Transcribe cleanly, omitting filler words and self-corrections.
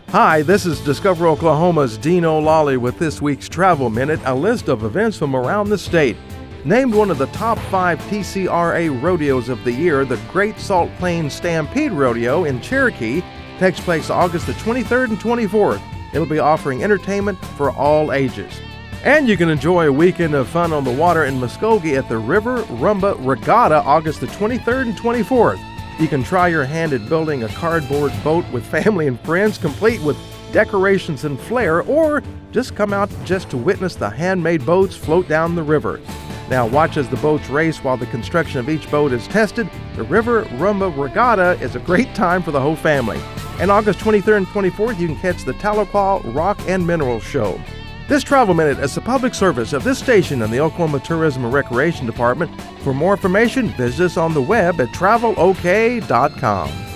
Hi, this is Discover Oklahoma's Dean O'Lally with this week's Travel Minute, a list of events from around the state. Named one of the top 5 TCRA rodeos of the year, the Great Salt Plains Stampede Rodeo in Cherokee takes place August the 23rd and 24th. It'll be offering entertainment for all ages. And you can enjoy a weekend of fun on the water in Muskogee at the River Rumba Regatta August the 23rd and 24th. You can try your hand at building a cardboard boat with family and friends, complete with decorations and flair, or just come out just to witness the handmade boats float down the river. Now watch as the boats race while the construction of each boat is tested. The River Rumba Regatta is a great time for the whole family. And August 23rd and 24th, you can catch the Tahlequah Rock and Mineral Show. This Travel Minute is a public service of this station and the Oklahoma Tourism and Recreation Department. For more information, visit us on the web at travelok.com.